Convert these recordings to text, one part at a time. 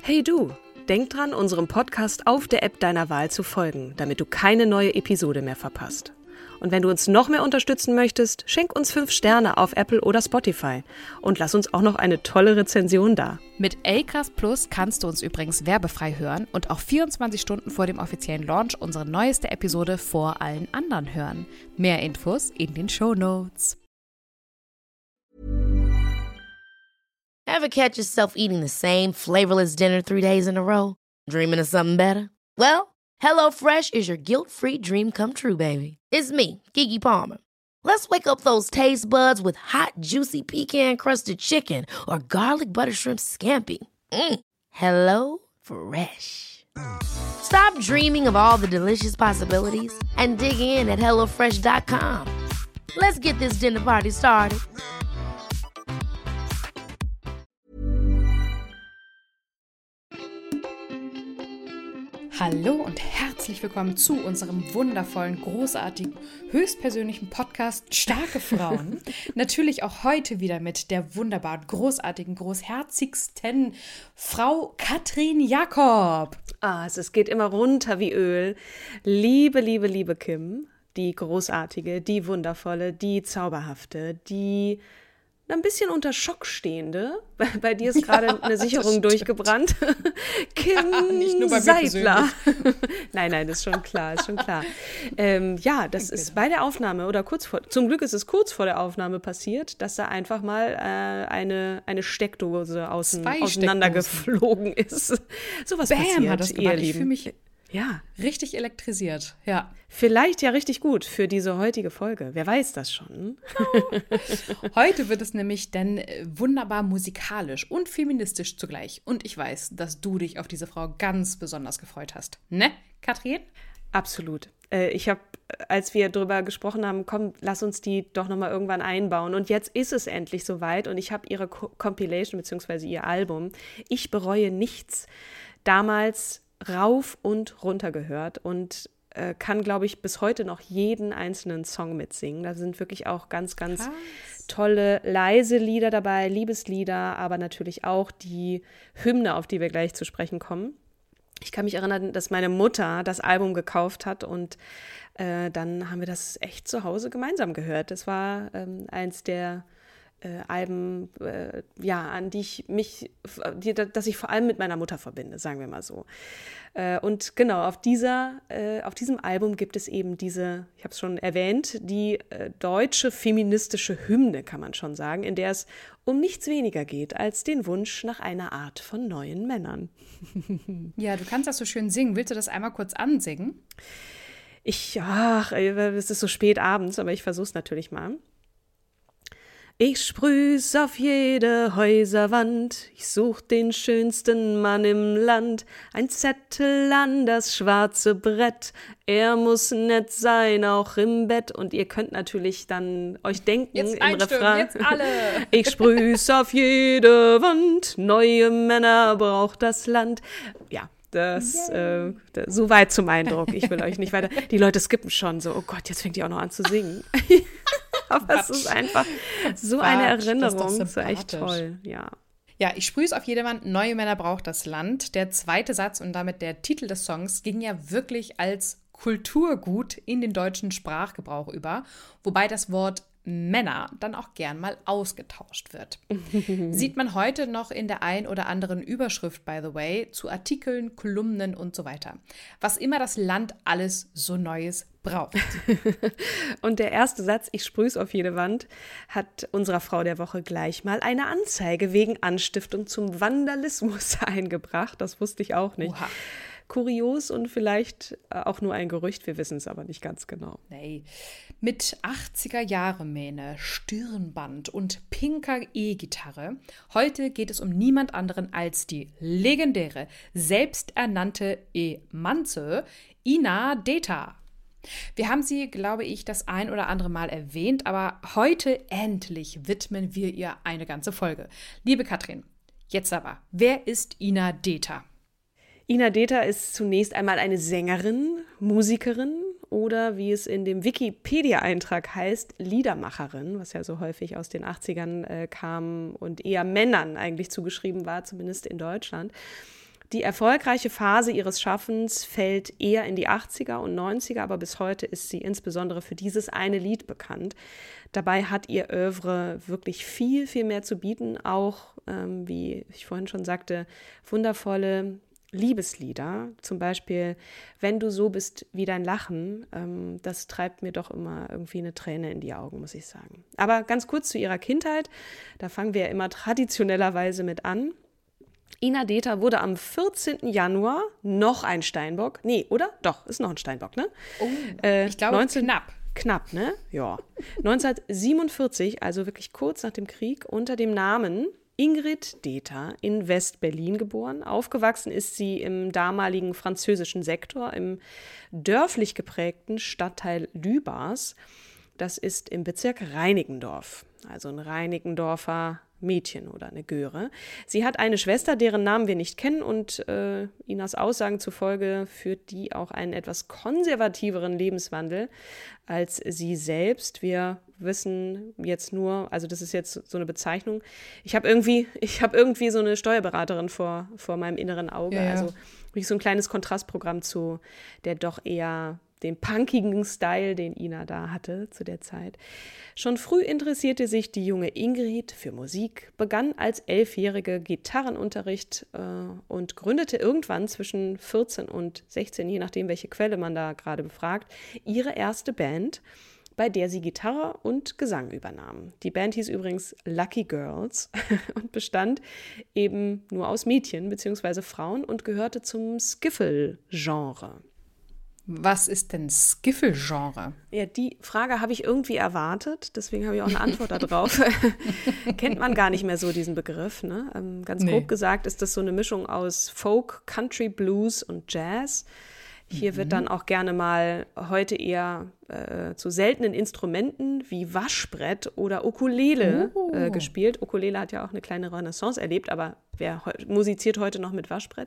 Hey du, denk dran, unserem Podcast auf der App deiner Wahl zu folgen, damit du keine neue Episode mehr verpasst. Und wenn du uns noch mehr unterstützen möchtest, schenk uns 5 Sterne auf Apple oder Spotify und lass uns auch noch eine tolle Rezension da. Mit Acast Plus kannst du uns übrigens werbefrei hören und auch 24 Stunden vor dem offiziellen Launch unsere neueste Episode vor allen anderen hören. Mehr Infos in den Shownotes. Ever catch yourself eating the same flavorless dinner 3 days in a row? Dreaming of something better? Well, HelloFresh is your guilt-free dream come true, baby. It's me, Keke Palmer. Let's wake up those taste buds with hot, juicy pecan-crusted chicken or garlic butter shrimp scampi. Hello Fresh. Stop dreaming of all the delicious possibilities and dig in at HelloFresh.com. Let's get this dinner party started. Hallo und herzlich willkommen zu unserem wundervollen, großartigen, höchstpersönlichen Podcast Starke Frauen. Natürlich auch heute wieder mit der wunderbaren, großartigen, großherzigsten Frau Katrin Jakob. Es geht immer runter wie Öl. Liebe Kim, die großartige, die wundervolle, die zauberhafte, die ein bisschen unter Schock stehende. Bei dir ist gerade eine Sicherung durchgebrannt. Kim nicht nur bei mir Seidler. Nein, das ist schon klar, das ist bei der Aufnahme oder zum Glück ist es kurz vor der Aufnahme passiert, dass da einfach mal eine Steckdose auseinandergeflogen ist. Sowas passiert, hat das gemacht. ihr Lieben. Ich fühle mich ja richtig elektrisiert, ja. Vielleicht ja richtig gut für diese heutige Folge. Wer weiß das schon? Heute wird es nämlich dann wunderbar musikalisch und feministisch zugleich. Und ich weiß, dass du dich auf diese Frau ganz besonders gefreut hast. Ne, Katrin? Absolut. Ich habe, als wir darüber gesprochen haben, komm, lass uns die doch nochmal irgendwann einbauen. Und jetzt ist es endlich soweit und ich habe ihre Compilation bzw. ihr Album Ich bereue nichts damals rauf und runter gehört und kann, glaube ich, bis heute noch jeden einzelnen Song mitsingen. Da sind wirklich auch ganz tolle, leise Lieder dabei, Liebeslieder, aber natürlich auch die Hymne, auf die wir gleich zu sprechen kommen. Ich kann mich erinnern, dass meine Mutter das Album gekauft hat und dann haben wir das echt zu Hause gemeinsam gehört. Das war eins der Alben, an dass ich vor allem mit meiner Mutter verbinde, sagen wir mal so. Und genau, auf diesem Album gibt es eben diese, ich habe es schon erwähnt, die deutsche feministische Hymne, kann man schon sagen, in der es um nichts weniger geht als den Wunsch nach einer Art von neuen Männern. Ja, du kannst das so schön singen. Willst du das einmal kurz ansingen? Es ist so spät abends, aber ich versuche es natürlich mal. Ich sprüh's auf jede Häuserwand, ich such den schönsten Mann im Land, ein Zettel an das schwarze Brett, er muss nett sein, auch im Bett. Und ihr könnt natürlich dann euch denken jetzt im Refrain, jetzt alle. Ich sprüh's auf jede Wand, neue Männer braucht das Land. Ja. So weit zum Eindruck. Ich will euch nicht weiter. Die Leute skippen schon so, oh Gott, jetzt fängt die auch noch an zu singen. Aber es ist einfach so eine Erinnerung. Das ist echt toll, ja. Ja, ich sprühe es auf jede Wand, neue Männer braucht das Land. Der zweite Satz und damit der Titel des Songs ging ja wirklich als Kulturgut in den deutschen Sprachgebrauch über, wobei das Wort Männer dann auch gern mal ausgetauscht wird. Sieht man heute noch in der ein oder anderen Überschrift, by the way, zu Artikeln, Kolumnen und so weiter. Was immer das Land alles so Neues braucht. Und der erste Satz, ich sprüh's auf jede Wand, hat unserer Frau der Woche gleich mal eine Anzeige wegen Anstiftung zum Vandalismus eingebracht. Das wusste ich auch nicht. Oha. Kurios und vielleicht auch nur ein Gerücht, wir wissen es aber nicht ganz genau. Nee. Mit 80er-Jahre-Mähne, Stirnband und pinker E-Gitarre. Heute geht es um niemand anderen als die legendäre, selbsternannte Emanze, Ina Deta. Wir haben sie, glaube ich, das ein oder andere Mal erwähnt, aber heute endlich widmen wir ihr eine ganze Folge. Liebe Katrin, jetzt aber, wer ist Ina Deta? Ina Deta ist zunächst einmal eine Sängerin, Musikerin oder wie es in dem Wikipedia-Eintrag heißt, Liedermacherin, was ja so häufig aus den 80ern kam und eher Männern eigentlich zugeschrieben war, zumindest in Deutschland. Die erfolgreiche Phase ihres Schaffens fällt eher in die 80er und 90er, aber bis heute ist sie insbesondere für dieses eine Lied bekannt. Dabei hat ihr Oeuvre wirklich viel, viel mehr zu bieten, auch, wie ich vorhin schon sagte, wundervolle Liebeslieder, zum Beispiel Wenn du so bist wie dein Lachen, das treibt mir doch immer irgendwie eine Träne in die Augen, muss ich sagen. Aber ganz kurz zu ihrer Kindheit, da fangen wir ja immer traditionellerweise mit an. Ina Deta wurde am 14. Januar noch ein Steinbock, nee, oder? Doch, ist noch ein Steinbock, ne? Oh, ich glaube Knapp, ne? Ja. 1947, also wirklich kurz nach dem Krieg, unter dem Namen Ingrid Deta in West-Berlin geboren. Aufgewachsen ist sie im damaligen französischen Sektor, im dörflich geprägten Stadtteil Lübars. Das ist im Bezirk Reinickendorf, also ein Reinickendorfer Mädchen oder eine Göre. Sie hat eine Schwester, deren Namen wir nicht kennen und Inas Aussagen zufolge führt die auch einen etwas konservativeren Lebenswandel als sie selbst. Wir wissen jetzt nur, also das ist jetzt so eine Bezeichnung, ich habe irgendwie so eine Steuerberaterin vor meinem inneren Auge, ja. Also wirklich so ein kleines Kontrastprogramm zu der doch eher den punkigen Style, den Ina da hatte zu der Zeit. Schon früh interessierte sich die junge Ingrid für Musik, begann als 11-jährige Gitarrenunterricht und gründete irgendwann zwischen 14 und 16, je nachdem, welche Quelle man da gerade befragt, ihre erste Band, bei der sie Gitarre und Gesang übernahm. Die Band hieß übrigens Lucky Girls und bestand eben nur aus Mädchen bzw. Frauen und gehörte zum Skiffle-Genre. Was ist denn Skiffle-Genre? Ja, die Frage habe ich irgendwie erwartet, deswegen habe ich auch eine Antwort darauf. Kennt man gar nicht mehr so diesen Begriff, ne? Ganz grob gesagt ist das so eine Mischung aus Folk, Country, Blues und Jazz. Hier wird dann auch gerne mal heute eher zu seltenen Instrumenten wie Waschbrett oder Ukulele gespielt. Ukulele hat ja auch eine kleine Renaissance erlebt, aber wer musiziert heute noch mit Waschbrett?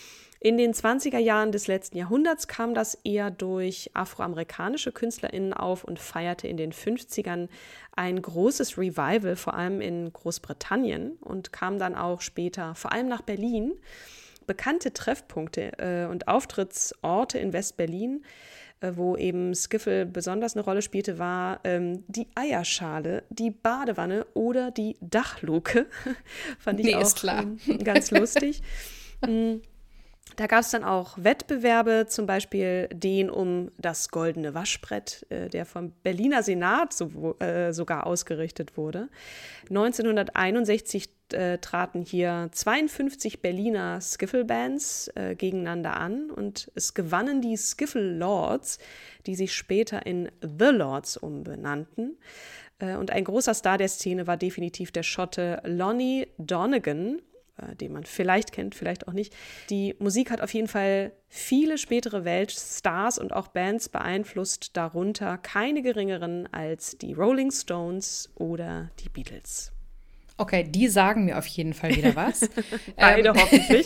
In den 20er Jahren des letzten Jahrhunderts kam das eher durch afroamerikanische KünstlerInnen auf und feierte in den 50ern ein großes Revival, vor allem in Großbritannien, und kam dann auch später, vor allem nach Berlin. Bekannte Treffpunkte und Auftrittsorte in West-Berlin, wo eben Skiffle besonders eine Rolle spielte, war die Eierschale, die Badewanne oder die Dachluke. Fand ich auch ist klar. Ganz lustig. Da gab es dann auch Wettbewerbe, zum Beispiel den um das goldene Waschbrett, der vom Berliner Senat sogar ausgerichtet wurde. 1961 traten hier 52 Berliner Skiffle-Bands gegeneinander an und es gewannen die Skiffle Lords, die sich später in The Lords umbenannten. Und ein großer Star der Szene war definitiv der Schotte Lonnie Donegan, den man vielleicht kennt, vielleicht auch nicht. Die Musik hat auf jeden Fall viele spätere Weltstars und auch Bands beeinflusst, darunter keine geringeren als die Rolling Stones oder die Beatles. Okay, die sagen mir auf jeden Fall wieder was. Beide hoffentlich.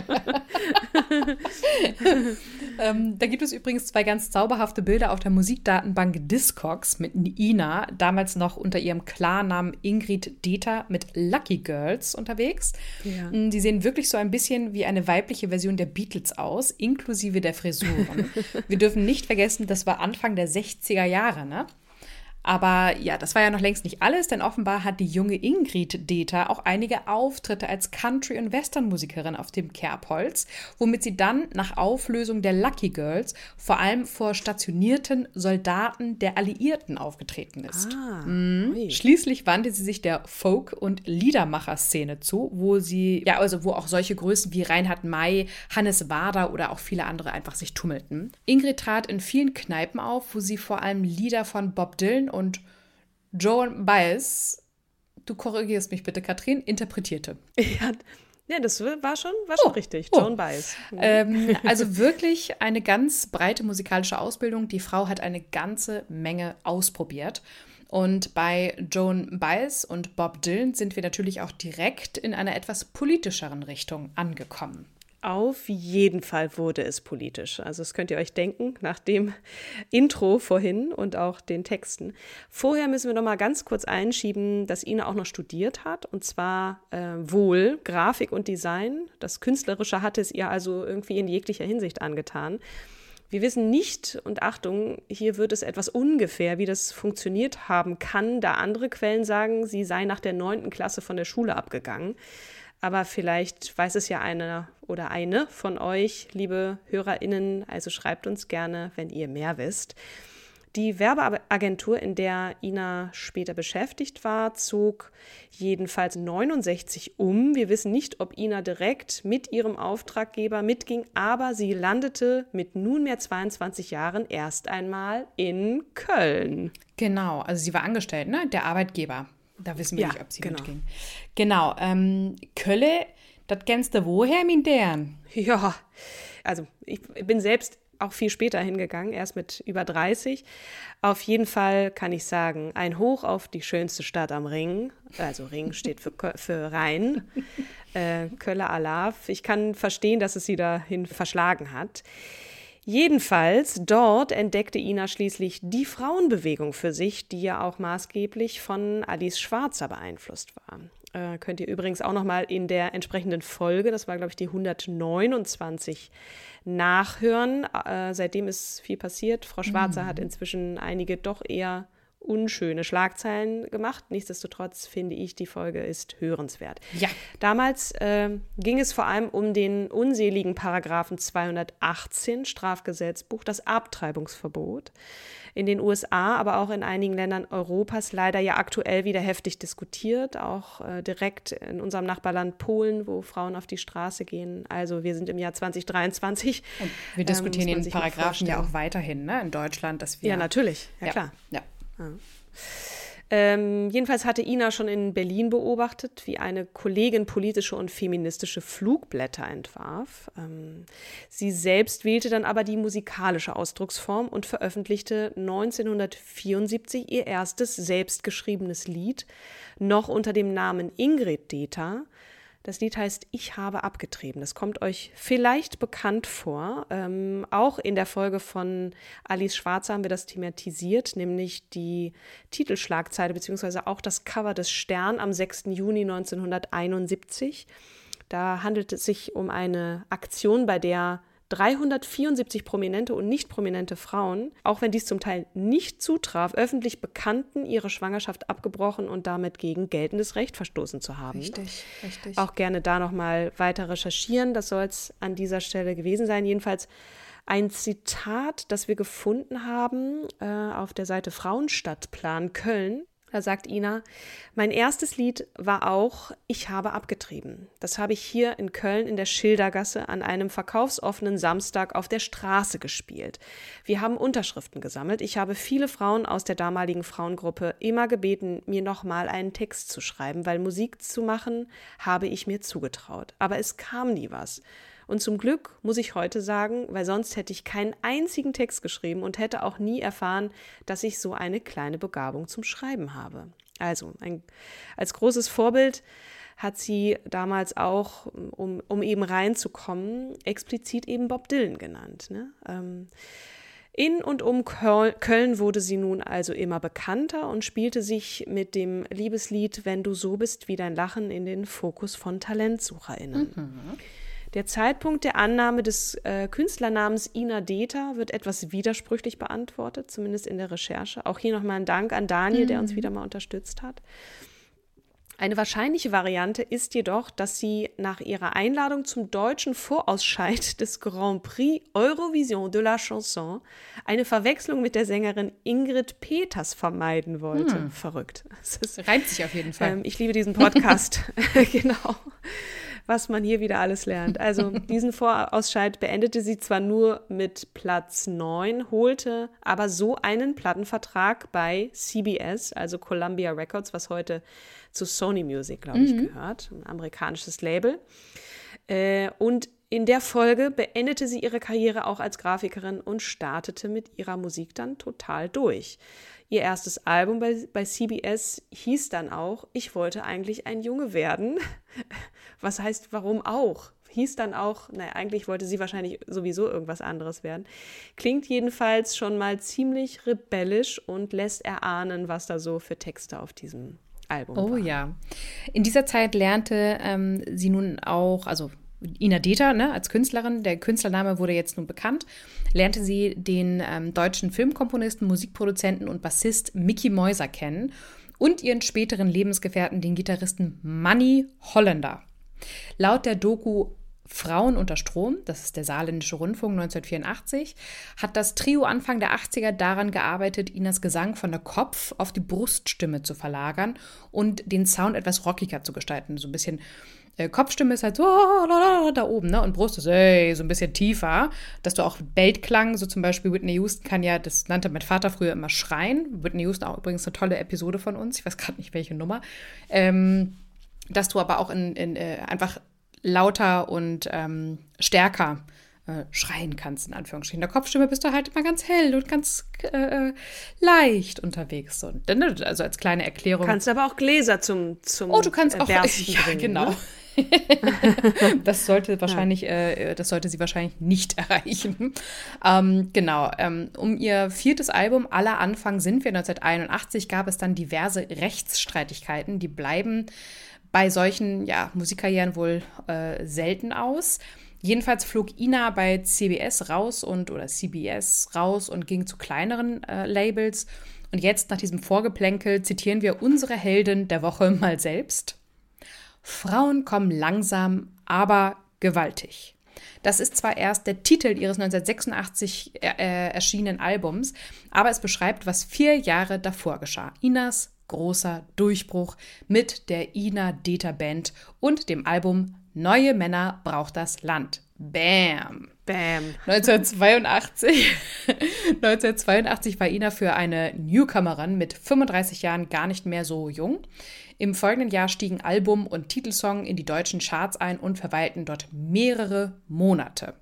Da gibt es übrigens 2 ganz zauberhafte Bilder auf der Musikdatenbank Discogs mit Ina, damals noch unter ihrem Klarnamen Ingrid Deta mit Lucky Girls unterwegs. Ja. Die sehen wirklich so ein bisschen wie eine weibliche Version der Beatles aus, inklusive der Frisuren. Wir dürfen nicht vergessen, das war Anfang der 60er Jahre, ne? Aber ja, das war ja noch längst nicht alles, denn offenbar hat die junge Ingrid Deta auch einige Auftritte als Country- und Western-Musikerin auf dem Kerbholz, womit sie dann nach Auflösung der Lucky Girls vor allem vor stationierten Soldaten der Alliierten aufgetreten ist. Schließlich wandte sie sich der Folk- und Liedermacher-Szene zu, wo auch solche Größen wie Reinhard May, Hannes Wader oder auch viele andere einfach sich tummelten. Ingrid trat in vielen Kneipen auf, wo sie vor allem Lieder von Bob Dylan und Joan Baez, du korrigierst mich bitte, Katrin, interpretierte. Ja, das war schon richtig. Joan Baez. Also wirklich eine ganz breite musikalische Ausbildung. Die Frau hat eine ganze Menge ausprobiert. Und bei Joan Baez und Bob Dylan sind wir natürlich auch direkt in einer etwas politischeren Richtung angekommen. Auf jeden Fall wurde es politisch. Also das könnt ihr euch denken, nach dem Intro vorhin und auch den Texten. Vorher müssen wir noch mal ganz kurz einschieben, dass Ina auch noch studiert hat, und zwar wohl Grafik und Design. Das Künstlerische hatte es ihr also irgendwie in jeglicher Hinsicht angetan. Wir wissen nicht, und Achtung, hier wird es etwas ungefähr, wie das funktioniert haben kann, da andere Quellen sagen, sie sei nach der 9. Klasse von der Schule abgegangen. Aber vielleicht weiß es ja einer oder eine von euch, liebe HörerInnen, also schreibt uns gerne, wenn ihr mehr wisst. Die Werbeagentur, in der Ina später beschäftigt war, zog jedenfalls 69 um. Wir wissen nicht, ob Ina direkt mit ihrem Auftraggeber mitging, aber sie landete mit nunmehr 22 Jahren erst einmal in Köln. Genau, also sie war angestellt, ne? Der Arbeitgeber. Da wissen wir nicht, ob sie mitging. Genau, Kölle, das kennst du woher, mein Dern? Ja, also ich bin selbst auch viel später hingegangen, erst mit über 30. Auf jeden Fall kann ich sagen, ein Hoch auf die schönste Stadt am Ring. Also Ring steht für Rhein. Kölle Alav. Ich kann verstehen, dass es sie dahin verschlagen hat. Jedenfalls, dort entdeckte Ina schließlich die Frauenbewegung für sich, die ja auch maßgeblich von Alice Schwarzer beeinflusst war. Könnt ihr übrigens auch nochmal in der entsprechenden Folge, das war glaube ich die 129, nachhören. Seitdem ist viel passiert. Frau Schwarzer hat inzwischen einige doch eher unschöne Schlagzeilen gemacht. Nichtsdestotrotz finde ich, die Folge ist hörenswert. Ja. Damals ging es vor allem um den unseligen Paragraphen 218 Strafgesetzbuch, das Abtreibungsverbot. In den USA, aber auch in einigen Ländern Europas leider ja aktuell wieder heftig diskutiert, auch direkt in unserem Nachbarland Polen, wo Frauen auf die Straße gehen. Also wir sind im Jahr 2023. Und wir diskutieren den Paragraphen ja auch weiterhin, ne, in Deutschland, dass wir... Ja, natürlich, ja klar. Ja. Jedenfalls hatte Ina schon in Berlin beobachtet, wie eine Kollegin politische und feministische Flugblätter entwarf. Sie selbst wählte dann aber die musikalische Ausdrucksform und veröffentlichte 1974 ihr erstes selbstgeschriebenes Lied, noch unter dem Namen Ingrid Dether. Das Lied heißt Ich habe abgetrieben. Das kommt euch vielleicht bekannt vor. Auch in der Folge von Alice Schwarzer haben wir das thematisiert, nämlich die Titelschlagzeile bzw. auch das Cover des Stern am 6. Juni 1971. Da handelt es sich um eine Aktion, bei der 374 prominente und nicht prominente Frauen, auch wenn dies zum Teil nicht zutraf, öffentlich bekannten, ihre Schwangerschaft abgebrochen und damit gegen geltendes Recht verstoßen zu haben. Richtig. Auch gerne da nochmal weiter recherchieren, das soll es an dieser Stelle gewesen sein. Jedenfalls ein Zitat, das wir gefunden haben auf der Seite Frauenstadtplan Köln. Da sagt Ina, mein erstes Lied war auch Ich habe abgetrieben. Das habe ich hier in Köln in der Schildergasse an einem verkaufsoffenen Samstag auf der Straße gespielt. Wir haben Unterschriften gesammelt. Ich habe viele Frauen aus der damaligen Frauengruppe immer gebeten, mir nochmal einen Text zu schreiben, weil Musik zu machen habe ich mir zugetraut. Aber es kam nie was. Und zum Glück muss ich heute sagen, weil sonst hätte ich keinen einzigen Text geschrieben und hätte auch nie erfahren, dass ich so eine kleine Begabung zum Schreiben habe. Also als großes Vorbild hat sie damals auch, um eben reinzukommen, explizit eben Bob Dylan genannt. Ne? In und um Köln wurde sie nun also immer bekannter und spielte sich mit dem Liebeslied Wenn du so bist wie dein Lachen in den Fokus von TalentsucherInnen. Der Zeitpunkt der Annahme des Künstlernamens Ina Dether wird etwas widersprüchlich beantwortet, zumindest in der Recherche. Auch hier nochmal ein Dank an Daniel, der uns wieder mal unterstützt hat. Eine wahrscheinliche Variante ist jedoch, dass sie nach ihrer Einladung zum deutschen Vorausscheid des Grand Prix Eurovision de la Chanson eine Verwechslung mit der Sängerin Ingrid Peters vermeiden wollte. Verrückt. Reimt sich auf jeden Fall. Ich liebe diesen Podcast. Genau. Was man hier wieder alles lernt. Also diesen Vorausscheid beendete sie zwar nur mit Platz 9, holte aber so einen Plattenvertrag bei CBS, also Columbia Records, was heute zu Sony Music, glaube ich, gehört, ein amerikanisches Label. Und in der Folge beendete sie ihre Karriere auch als Grafikerin und startete mit ihrer Musik dann total durch. Ihr erstes Album bei CBS hieß dann auch Ich wollte eigentlich ein Junge werden. Was heißt, warum auch? hieß dann auch, eigentlich wollte sie wahrscheinlich sowieso irgendwas anderes werden. Klingt jedenfalls schon mal ziemlich rebellisch und lässt erahnen, was da so für Texte auf diesem Album waren. Oh ja. In dieser Zeit lernte sie nun auch, also Ina Deta, ne, als Künstlerin, der Künstlername wurde jetzt nun bekannt, lernte sie den deutschen Filmkomponisten, Musikproduzenten und Bassist Micky Mäuser kennen und ihren späteren Lebensgefährten, den Gitarristen Manny Hollander. Laut der Doku Frauen unter Strom, das ist der Saarländische Rundfunk 1984, hat das Trio Anfang der 80er daran gearbeitet, Inas Gesang von der Kopf- auf die Bruststimme zu verlagern und den Sound etwas rockiger zu gestalten. So ein bisschen Kopfstimme ist halt so da oben, ne? Und Brust ist so ein bisschen tiefer, dass du auch Beltklang, so zum Beispiel Whitney Houston kann ja, das nannte mein Vater früher immer schreien. Whitney Houston auch übrigens eine tolle Episode von uns, ich weiß gerade nicht, welche Nummer. Dass du aber auch in einfach lauter und stärker schreien kannst, in Anführungsstrichen. In der Kopfstimme bist du halt immer ganz hell und ganz leicht unterwegs. Und, also als kleine Erklärung. Kannst aber auch Gläser zum du kannst auch Bersten bringen, genau. Ne? Das sollte sie wahrscheinlich nicht erreichen. Genau. Um ihr 4. Album Aller Anfang sind wir 1981 gab es dann diverse Rechtsstreitigkeiten. Die bleiben bei solchen Musikkarrieren wohl selten aus. Jedenfalls flog Ina bei CBS raus und ging zu kleineren Labels. Und jetzt nach diesem Vorgeplänkel zitieren wir unsere Heldin der Woche mal selbst. Frauen kommen langsam, aber gewaltig. Das ist zwar erst der Titel ihres 1986 erschienenen Albums, aber es beschreibt, was 4 Jahre davor geschah. Inas großer Durchbruch mit der Ina Deta Band und dem Album Neue Männer braucht das Land. Bam! Bam! 1982 war Ina für eine Newcomerin mit 35 Jahren gar nicht mehr so jung. Im folgenden Jahr stiegen Album und Titelsong in die deutschen Charts ein und verweilten dort mehrere Monate.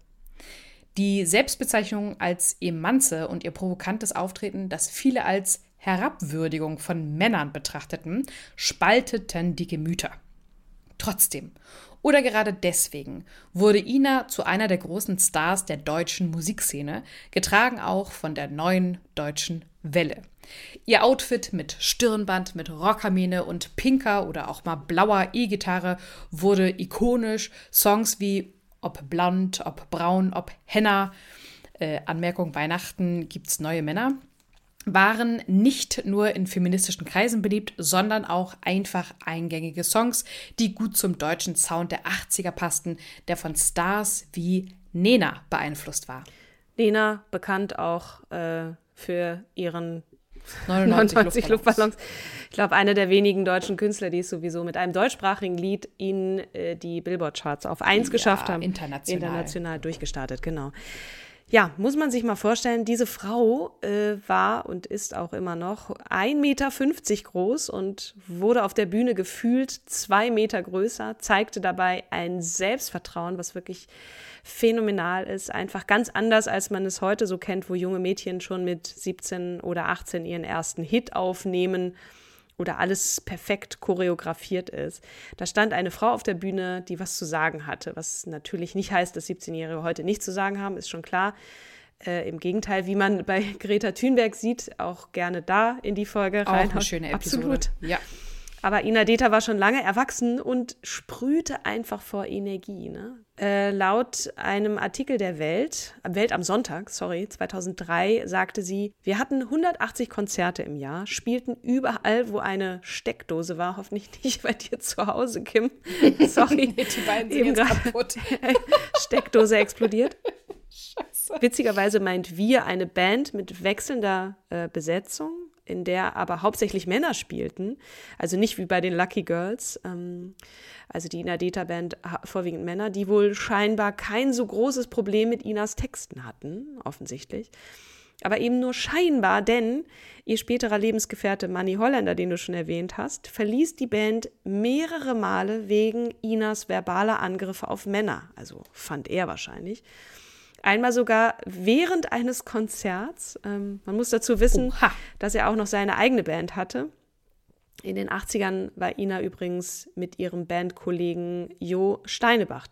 Die Selbstbezeichnung als Emanze und ihr provokantes Auftreten, das viele als Herabwürdigung von Männern betrachteten, spalteten die Gemüter. Trotzdem oder gerade deswegen wurde Ina zu einer der großen Stars der deutschen Musikszene, getragen auch von der neuen deutschen Welle. Ihr Outfit mit Stirnband, mit Rockermähne und pinker oder auch mal blauer E-Gitarre wurde ikonisch. Songs wie ob blond, ob braun, ob henna, Anmerkung Weihnachten gibt's neue Männer, waren nicht nur in feministischen Kreisen beliebt, sondern auch einfach eingängige Songs, die gut zum deutschen Sound der 80er passten, der von Stars wie Nena beeinflusst war. Nena, bekannt auch für ihren 99 Luftballons. Ich glaube, eine der wenigen deutschen Künstler, die es sowieso mit einem deutschsprachigen Lied in die Billboard-Charts auf 1 geschafft haben. International durchgestartet, genau. Ja, muss man sich mal vorstellen, diese Frau war und ist auch immer noch 1,50 Meter groß und wurde auf der Bühne gefühlt 2 Meter größer, zeigte dabei ein Selbstvertrauen, was wirklich phänomenal ist. Einfach ganz anders, als man es heute so kennt, wo junge Mädchen schon mit 17 oder 18 ihren ersten Hit aufnehmen oder alles perfekt choreografiert ist. Da stand eine Frau auf der Bühne, die was zu sagen hatte, was natürlich nicht heißt, dass 17-Jährige heute nichts zu sagen haben, ist schon klar. Im Gegenteil, wie man bei Greta Thunberg sieht, auch gerne da in die Folge rein. Auch eine schöne Episode. Absolut. Ja. Aber Ina Deta war schon lange erwachsen und sprühte einfach vor Energie. Ne? Laut einem Artikel der Welt am Sonntag, 2003, sagte sie, wir hatten 180 Konzerte im Jahr, spielten überall, wo eine Steckdose war, hoffentlich nicht bei dir zu Hause, Kim. Sorry. Nee, die beiden sind jetzt kaputt. Steckdose explodiert. Scheiße. Witzigerweise meint wir eine Band mit wechselnder Besetzung, in der aber hauptsächlich Männer spielten, also nicht wie bei den Lucky Girls, also die Ina Deta Band, vorwiegend Männer, die wohl scheinbar kein so großes Problem mit Inas Texten hatten, offensichtlich. Aber eben nur scheinbar, denn ihr späterer Lebensgefährte Manny Hollander, den du schon erwähnt hast, verließ die Band mehrere Male wegen Inas verbaler Angriffe auf Männer, also fand er wahrscheinlich. Einmal sogar während eines Konzerts. Man muss dazu wissen, dass er auch noch seine eigene Band hatte. In den 80ern war Ina übrigens mit ihrem Bandkollegen Jo Steinebach dann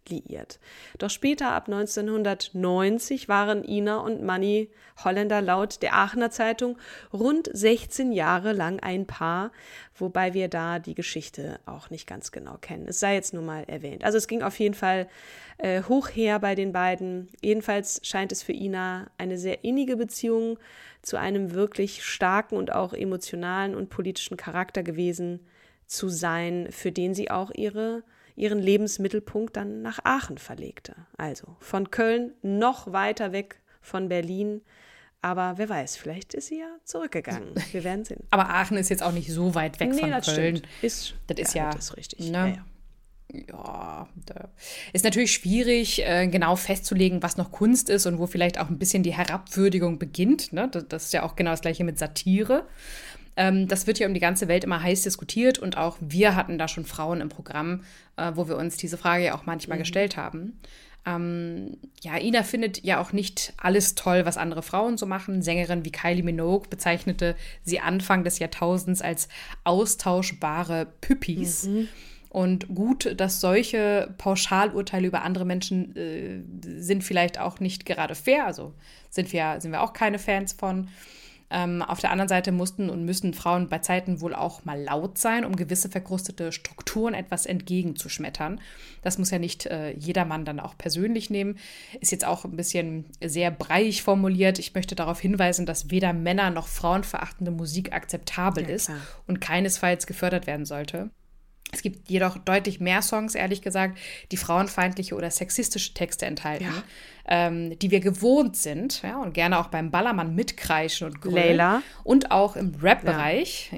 liiert. Doch später, ab 1990, waren Ina und Manny Hollander laut der Aachener Zeitung rund 16 Jahre lang ein Paar, wobei wir da die Geschichte auch nicht ganz genau kennen. Es sei jetzt nur mal erwähnt. Also es ging auf jeden Fall hoch her bei den beiden. Jedenfalls scheint es für Ina eine sehr innige Beziehung zu einem wirklich starken und auch emotionalen und politischen Charakter gewesen zu sein, für den sie auch ihren Lebensmittelpunkt dann nach Aachen verlegte. Also von Köln noch weiter weg von Berlin. Aber wer weiß, vielleicht ist sie ja zurückgegangen. Wir werden sehen. Aber Aachen ist jetzt auch nicht so weit weg von das Köln. Stimmt. Das ist richtig. Ne? Ja, ist natürlich schwierig, genau festzulegen, was noch Kunst ist und wo vielleicht auch ein bisschen die Herabwürdigung beginnt. Ne? Das ist ja auch genau das Gleiche mit Satire. Das wird ja um die ganze Welt immer heiß diskutiert und auch wir hatten da schon Frauen im Programm, wo wir uns diese Frage ja auch manchmal gestellt haben. Ina findet ja auch nicht alles toll, was andere Frauen so machen. Sängerin wie Kylie Minogue bezeichnete sie Anfang des Jahrtausends als austauschbare Püppis. Und gut, dass solche Pauschalurteile über andere Menschen sind vielleicht auch nicht gerade fair. Also sind wir auch keine Fans von. Auf der anderen Seite mussten und müssen Frauen bei Zeiten wohl auch mal laut sein, um gewisse verkrustete Strukturen etwas entgegenzuschmettern. Das muss ja nicht jedermann dann auch persönlich nehmen. Ist jetzt auch ein bisschen sehr breiig formuliert. Ich möchte darauf hinweisen, dass weder Männer- noch frauenverachtende Musik akzeptabel ist und keinesfalls gefördert werden sollte. Es gibt jedoch deutlich mehr Songs, ehrlich gesagt, die frauenfeindliche oder sexistische Texte enthalten, die wir gewohnt sind, und gerne auch beim Ballermann mitkreischen und grölen. Layla. Und auch im Rap-Bereich,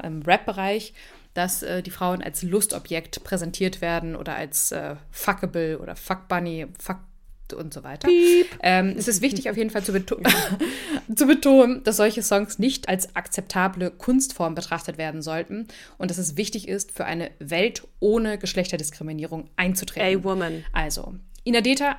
dass die Frauen als Lustobjekt präsentiert werden oder als Fuckable oder Fuckbunny, Fuck und so weiter. Es ist wichtig auf jeden Fall zu betonen, dass solche Songs nicht als akzeptable Kunstform betrachtet werden sollten und dass es wichtig ist, für eine Welt ohne Geschlechterdiskriminierung einzutreten. A-Woman. Also, Ina Deta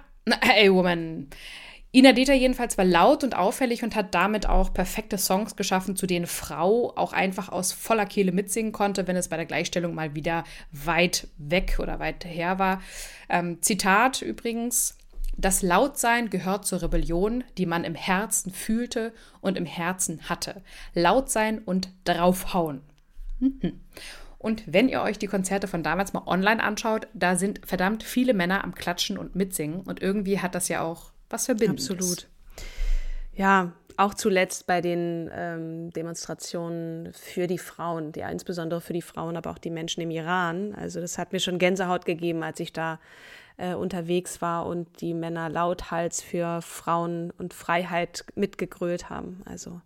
jedenfalls war laut und auffällig und hat damit auch perfekte Songs geschaffen, zu denen Frau auch einfach aus voller Kehle mitsingen konnte, wenn es bei der Gleichstellung mal wieder weit weg oder weit her war. Zitat übrigens: Das Lautsein gehört zur Rebellion, die man im Herzen fühlte und im Herzen hatte. Laut sein und draufhauen. Und wenn ihr euch die Konzerte von damals mal online anschaut, da sind verdammt viele Männer am Klatschen und Mitsingen. Und irgendwie hat das ja auch was Verbindendes. Absolut. Ja, auch zuletzt bei den Demonstrationen für die Frauen, insbesondere für die Frauen, aber auch die Menschen im Iran. Also das hat mir schon Gänsehaut gegeben, als ich da unterwegs war und die Männer lauthals für Frauen und Freiheit mitgegrölt haben. Also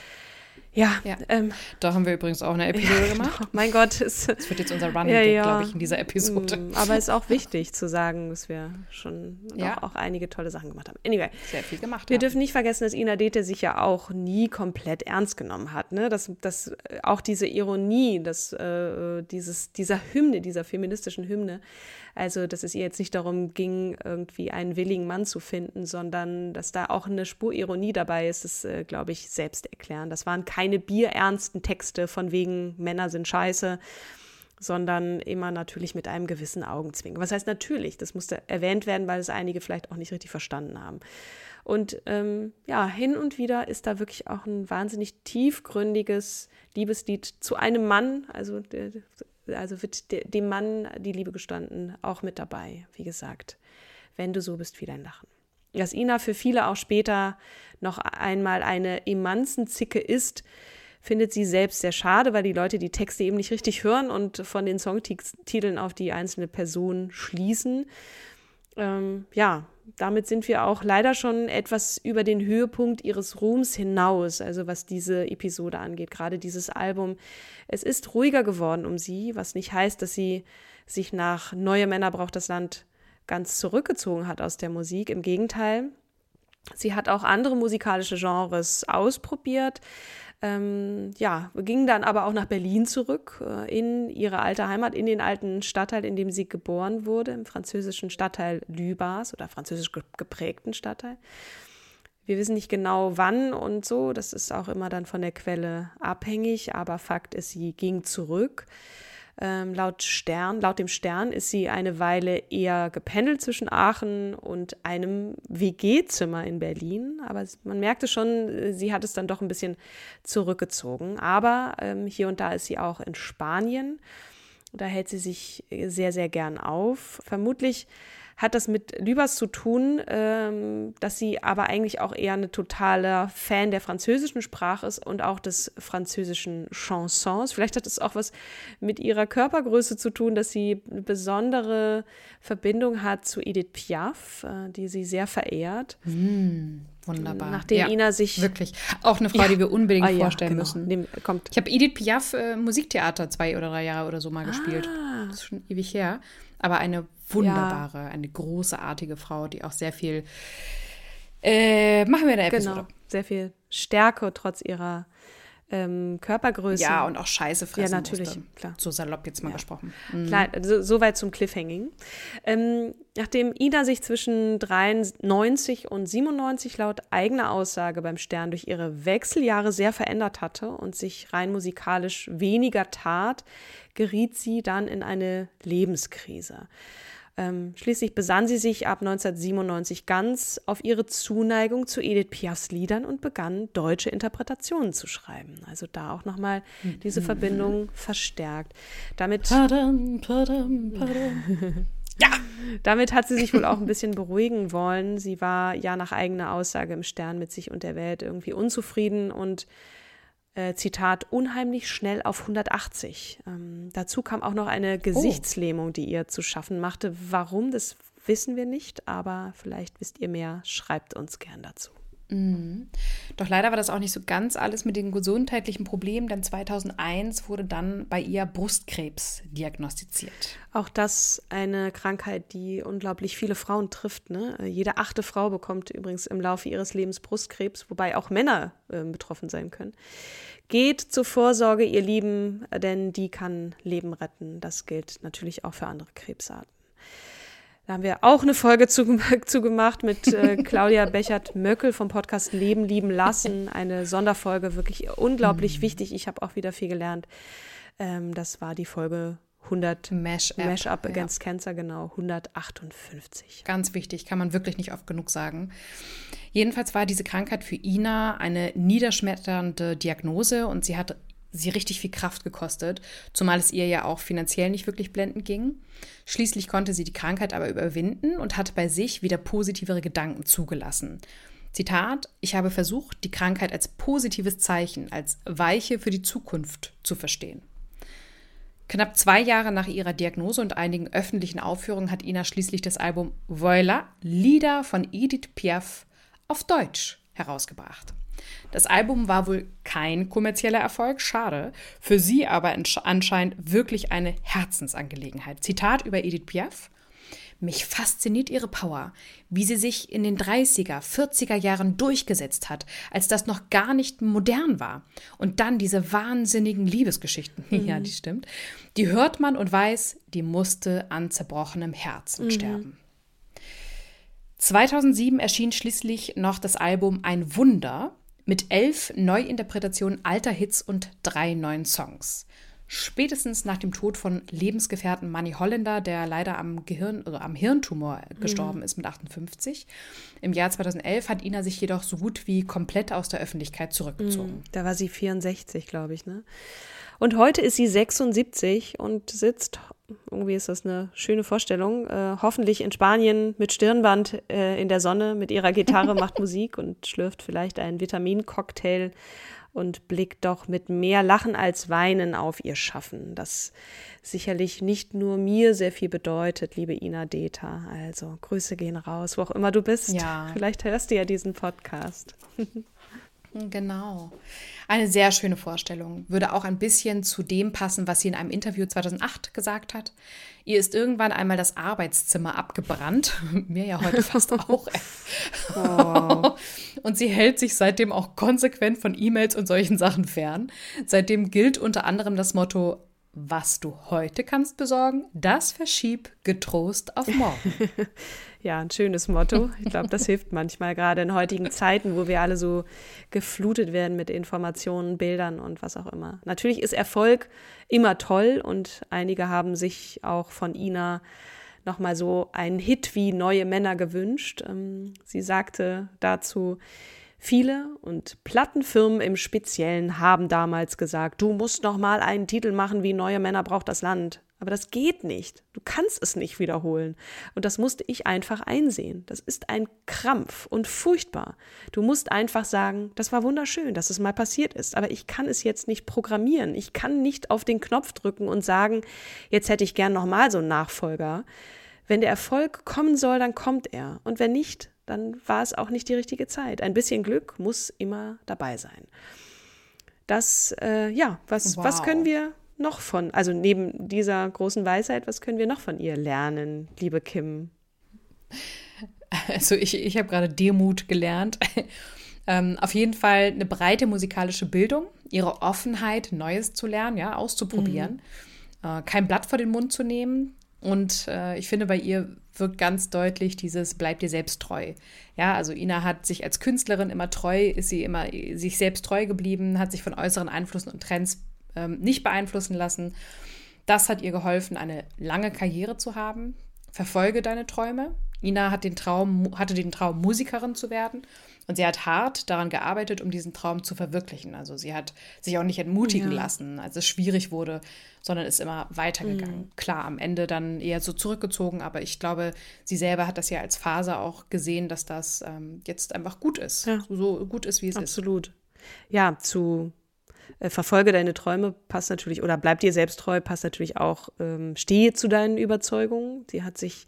da haben wir übrigens auch eine Episode gemacht. Genau. Mein Gott. Das wird jetzt unser Running Gag, glaube ich, in dieser Episode. Aber es ist auch wichtig zu sagen, dass wir schon auch einige tolle Sachen gemacht haben. Anyway. Sehr viel gemacht Wir dürfen nicht vergessen, dass Ina Dete sich ja auch nie komplett ernst genommen hat. Ne? Dass auch diese Ironie, dieser Hymne, dieser feministischen Hymne, also dass es ihr jetzt nicht darum ging, irgendwie einen willigen Mann zu finden, sondern dass da auch eine Spur Ironie dabei ist, das glaube ich, selbst erklären. Das waren keine bierernsten Texte von wegen Männer sind scheiße, sondern immer natürlich mit einem gewissen Augenzwinkern. Was heißt natürlich? Das musste erwähnt werden, weil es einige vielleicht auch nicht richtig verstanden haben. Und hin und wieder ist da wirklich auch ein wahnsinnig tiefgründiges Liebeslied zu einem Mann, also wird dem Mann die Liebe gestanden, auch mit dabei, wie gesagt, wenn du so bist wie dein Lachen. Dass Ina für viele auch später noch einmal eine Emanzenzicke ist, findet sie selbst sehr schade, weil die Leute die Texte eben nicht richtig hören und von den Songtiteln auf die einzelne Person schließen. Damit sind wir auch leider schon etwas über den Höhepunkt ihres Ruhms hinaus, also was diese Episode angeht, gerade dieses Album. Es ist ruhiger geworden um sie, was nicht heißt, dass sie sich nach Neue Männer braucht das Land ganz zurückgezogen hat aus der Musik. Im Gegenteil, sie hat auch andere musikalische Genres ausprobiert, ging dann aber auch nach Berlin zurück, in ihre alte Heimat, in den alten Stadtteil, in dem sie geboren wurde, im französischen Stadtteil Lübars oder französisch geprägten Stadtteil. Wir wissen nicht genau wann und so, das ist auch immer dann von der Quelle abhängig, aber Fakt ist, sie ging zurück. Laut dem Stern ist sie eine Weile eher gependelt zwischen Aachen und einem WG-Zimmer in Berlin. Aber man merkte schon, sie hat es dann doch ein bisschen zurückgezogen. Aber hier und da ist sie auch in Spanien. Da hält sie sich sehr, sehr gern auf. Vermutlich hat das mit Lübers zu tun, dass sie aber eigentlich auch eher ein totaler Fan der französischen Sprache ist und auch des französischen Chansons. Vielleicht hat es auch was mit ihrer Körpergröße zu tun, dass sie eine besondere Verbindung hat zu Edith Piaf, die sie sehr verehrt. Wunderbar. Nachdem Ina sich... Wirklich. Auch eine Frau, die wir unbedingt vorstellen genau. müssen. Kommt. Ich habe Edith Piaf Musiktheater 2 oder 3 Jahre oder so mal gespielt. Das ist schon ewig her. Aber eine wunderbare, eine großartige Frau, die auch sehr viel machen wir in der Episode. Genau, sehr viel Stärke trotz ihrer Körpergröße. Ja, und auch Scheiße fressen Ja, natürlich, musste. klar. So salopp jetzt mal gesprochen. Klar, also soweit zum Cliffhanging. Nachdem Ina sich zwischen 93 und 97 laut eigener Aussage beim Stern durch ihre Wechseljahre sehr verändert hatte und sich rein musikalisch weniger tat, geriet sie dann in eine Lebenskrise. Schließlich besann sie sich ab 1997 ganz auf ihre Zuneigung zu Edith Piafs Liedern und begann deutsche Interpretationen zu schreiben. Also da auch nochmal diese Verbindung verstärkt. Damit hat sie sich wohl auch ein bisschen beruhigen wollen. Sie war ja nach eigener Aussage im Stern mit sich und der Welt irgendwie unzufrieden und Zitat, unheimlich schnell auf 180. Dazu kam auch noch eine Gesichtslähmung, die ihr zu schaffen machte. Warum, das wissen wir nicht, aber vielleicht wisst ihr mehr, schreibt uns gern dazu. Doch leider war das auch nicht so ganz alles mit den gesundheitlichen Problemen, denn 2001 wurde dann bei ihr Brustkrebs diagnostiziert. Auch das eine Krankheit, die unglaublich viele Frauen trifft, ne? Jede 8. Frau bekommt übrigens im Laufe ihres Lebens Brustkrebs, wobei auch Männer betroffen sein können. Geht zur Vorsorge, ihr Lieben, denn die kann Leben retten. Das gilt natürlich auch für andere Krebsarten. Da haben wir auch eine Folge zu gemacht mit Claudia Bechert-Möckel vom Podcast Leben, Lieben, Lassen. Eine Sonderfolge, wirklich unglaublich wichtig. Ich habe auch wieder viel gelernt. Das war die Folge 100 Mash-up Against Cancer, genau, 158. Ganz wichtig, kann man wirklich nicht oft genug sagen. Jedenfalls war diese Krankheit für Ina eine niederschmetternde Diagnose und sie hat sie richtig viel Kraft gekostet, zumal es ihr ja auch finanziell nicht wirklich blendend ging. Schließlich konnte sie die Krankheit aber überwinden und hat bei sich wieder positivere Gedanken zugelassen. Zitat, ich habe versucht, die Krankheit als positives Zeichen, als Weiche für die Zukunft zu verstehen. Knapp 2 Jahre nach ihrer Diagnose und einigen öffentlichen Aufführungen hat Ina schließlich das Album Voilà, Lieder von Edith Piaf auf Deutsch herausgebracht. Das Album war wohl kein kommerzieller Erfolg, schade, für sie aber anscheinend wirklich eine Herzensangelegenheit. Zitat über Edith Piaf: Mich fasziniert ihre Power, wie sie sich in den 30er, 40er Jahren durchgesetzt hat, als das noch gar nicht modern war. Und dann diese wahnsinnigen Liebesgeschichten, ja, die stimmt, die hört man und weiß, die musste an zerbrochenem Herzen sterben. 2007 erschien schließlich noch das Album Ein Wunder mit 11 Neuinterpretationen alter Hits und 3 neuen Songs. Spätestens nach dem Tod von Lebensgefährten Manny Holländer, der leider am Hirntumor gestorben ist mit 58. Im Jahr 2011 hat Ina sich jedoch so gut wie komplett aus der Öffentlichkeit zurückgezogen. Da war sie 64, glaube ich, ne? Und heute ist sie 76 und sitzt, irgendwie ist das eine schöne Vorstellung, hoffentlich in Spanien mit Stirnband in der Sonne, mit ihrer Gitarre, macht Musik und schlürft vielleicht einen Vitamincocktail und blickt doch mit mehr Lachen als Weinen auf ihr Schaffen, das sicherlich nicht nur mir sehr viel bedeutet, liebe Ina Deta. Also Grüße gehen raus, wo auch immer du bist. Ja. Vielleicht hörst du ja diesen Podcast. Genau. Eine sehr schöne Vorstellung. Würde auch ein bisschen zu dem passen, was sie in einem Interview 2008 gesagt hat. Ihr ist irgendwann einmal das Arbeitszimmer abgebrannt. Mir ja heute fast auch. Oh. Und sie hält sich seitdem auch konsequent von E-Mails und solchen Sachen fern. Seitdem gilt unter anderem das Motto: Was du heute kannst besorgen, das verschieb getrost auf morgen. Ja, ein schönes Motto. Ich glaube, das hilft manchmal, gerade in heutigen Zeiten, wo wir alle so geflutet werden mit Informationen, Bildern und was auch immer. Natürlich ist Erfolg immer toll und einige haben sich auch von Ina nochmal so einen Hit wie Neue Männer gewünscht. Sie sagte dazu, viele und Plattenfirmen im Speziellen haben damals gesagt, du musst noch mal einen Titel machen wie Neue Männer braucht das Land. Aber das geht nicht. Du kannst es nicht wiederholen. Und das musste ich einfach einsehen. Das ist ein Krampf und furchtbar. Du musst einfach sagen, das war wunderschön, dass es mal passiert ist. Aber ich kann es jetzt nicht programmieren. Ich kann nicht auf den Knopf drücken und sagen, jetzt hätte ich gern noch mal so einen Nachfolger. Wenn der Erfolg kommen soll, dann kommt er. Und wenn nicht, dann war es auch nicht die richtige Zeit. Ein bisschen Glück muss immer dabei sein. Das, was können wir noch also neben dieser großen Weisheit, was können wir noch von ihr lernen, liebe Kim? Also ich habe gerade Demut gelernt. Auf jeden Fall eine breite musikalische Bildung, ihre Offenheit, Neues zu lernen, ja, auszuprobieren, kein Blatt vor den Mund zu nehmen. Und ich finde, bei ihr wirkt ganz deutlich dieses bleib dir selbst treu. Ja, also Ina hat sich als Künstlerin ist sie immer sich selbst treu geblieben, hat sich von äußeren Einflüssen und Trends nicht beeinflussen lassen. Das hat ihr geholfen, eine lange Karriere zu haben. Verfolge deine Träume. Ina hatte den Traum, Musikerin zu werden. Und sie hat hart daran gearbeitet, um diesen Traum zu verwirklichen. Also sie hat sich auch nicht entmutigen lassen, als es schwierig wurde, sondern ist immer weitergegangen. Klar, am Ende dann eher so zurückgezogen, aber ich glaube, sie selber hat das ja als Phase auch gesehen, dass das jetzt einfach gut ist. Ja. So gut ist, wie es ist. Absolut. Ja, zu verfolge deine Träume passt natürlich, oder bleib dir selbst treu, passt natürlich auch, stehe zu deinen Überzeugungen. Sie hat sich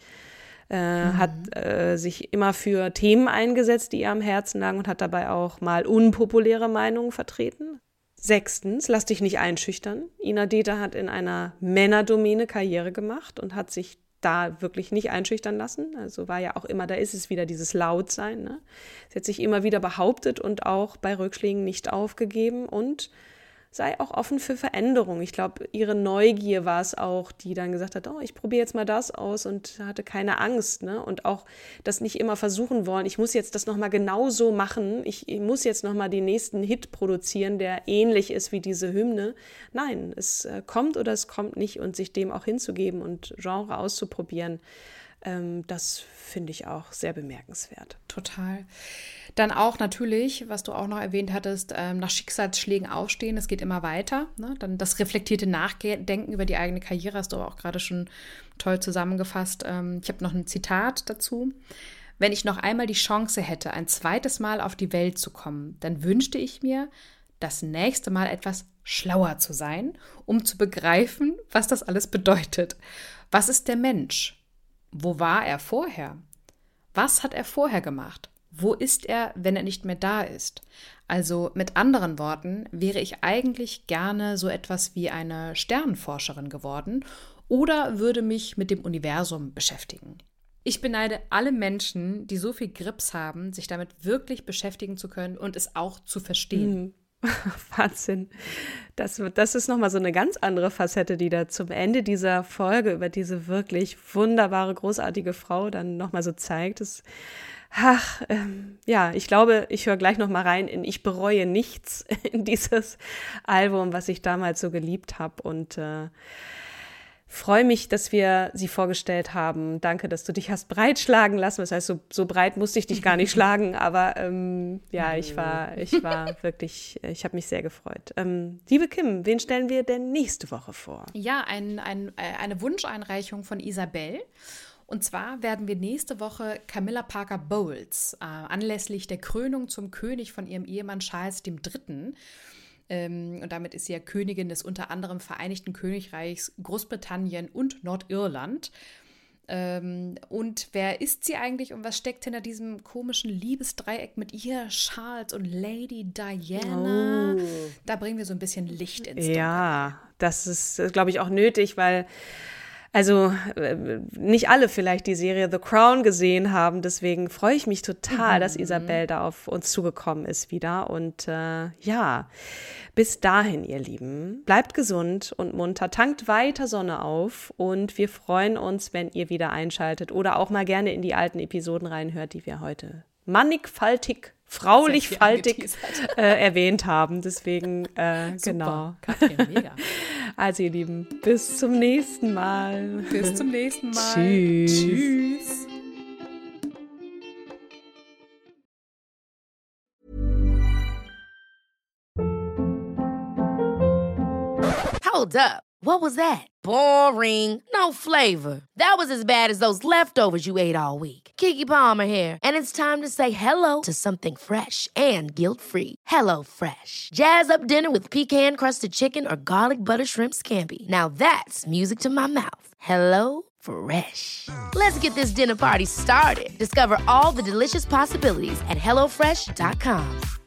immer für Themen eingesetzt, die ihr am Herzen lagen und hat dabei auch mal unpopuläre Meinungen vertreten. 6. Lass dich nicht einschüchtern. Ina Dethler hat in einer Männerdomäne Karriere gemacht und hat sich da wirklich nicht einschüchtern lassen. Also war ja auch immer, da ist es wieder dieses Lautsein. Ne? Sie hat sich immer wieder behauptet und auch bei Rückschlägen nicht aufgegeben und sei auch offen für Veränderung. Ich glaube, ihre Neugier war es auch, die dann gesagt hat, ich probiere jetzt mal das aus und hatte keine Angst. Ne? Und auch das nicht immer versuchen wollen, ich muss jetzt das nochmal genauso machen, ich muss jetzt nochmal den nächsten Hit produzieren, der ähnlich ist wie diese Hymne. Nein, es kommt oder es kommt nicht und sich dem auch hinzugeben und Genre auszuprobieren, das finde ich auch sehr bemerkenswert. Total. Dann auch natürlich, was du auch noch erwähnt hattest, nach Schicksalsschlägen aufstehen, es geht immer weiter. Ne? Dann das reflektierte Nachdenken über die eigene Karriere hast du auch gerade schon toll zusammengefasst. Ich habe noch ein Zitat dazu. Wenn ich noch einmal die Chance hätte, ein zweites Mal auf die Welt zu kommen, dann wünschte ich mir, das nächste Mal etwas schlauer zu sein, um zu begreifen, was das alles bedeutet. Was ist der Mensch? Wo war er vorher? Was hat er vorher gemacht? Wo ist er, wenn er nicht mehr da ist? Also mit anderen Worten, wäre ich eigentlich gerne so etwas wie eine Sternenforscherin geworden oder würde mich mit dem Universum beschäftigen. Ich beneide alle Menschen, die so viel Grips haben, sich damit wirklich beschäftigen zu können und es auch zu verstehen. Wahnsinn. Das ist nochmal so eine ganz andere Facette, die da zum Ende dieser Folge über diese wirklich wunderbare, großartige Frau dann nochmal so zeigt. Ich glaube, ich höre gleich nochmal rein in Ich bereue nichts in dieses Album, was ich damals so geliebt habe und freue mich, dass wir sie vorgestellt haben. Danke, dass du dich hast breitschlagen lassen. Das heißt, so breit musste ich dich gar nicht schlagen, aber ich war wirklich, ich habe mich sehr gefreut. Liebe Kim, wen stellen wir denn nächste Woche vor? Ja, eine Wunscheinreichung von Isabel. Und zwar werden wir nächste Woche Camilla Parker Bowles anlässlich der Krönung zum König von ihrem Ehemann Charles III. Und damit ist sie ja Königin des unter anderem Vereinigten Königreichs, Großbritannien und Nordirland. Und wer ist sie eigentlich und was steckt hinter diesem komischen Liebesdreieck mit ihr, Charles und Lady Diana? Oh. Da bringen wir so ein bisschen Licht ins Dunkel. Ja, das ist, glaube ich, auch nötig, weil Also nicht alle vielleicht die Serie The Crown gesehen haben, deswegen freue ich mich total, dass Isabel da auf uns zugekommen ist wieder. Und ja, bis dahin, ihr Lieben, bleibt gesund und munter, tankt weiter Sonne auf und wir freuen uns, wenn ihr wieder einschaltet oder auch mal gerne in die alten Episoden reinhört, die wir heute mannigfaltig, fraulichfaltig erwähnt haben. Deswegen, genau. Katrin, mega. Also ihr Lieben, bis zum nächsten Mal. Bis zum nächsten Mal. Tschüss. Tschüss. Hold up. What was that? Boring. No flavor. That was as bad as those leftovers you ate all week. Keke Palmer here, and it's time to say hello to something fresh and guilt-free. HelloFresh. Jazz up dinner with pecan-crusted chicken or garlic butter shrimp scampi. Now that's music to my mouth. HelloFresh. Let's get this dinner party started. Discover all the delicious possibilities at HelloFresh.com.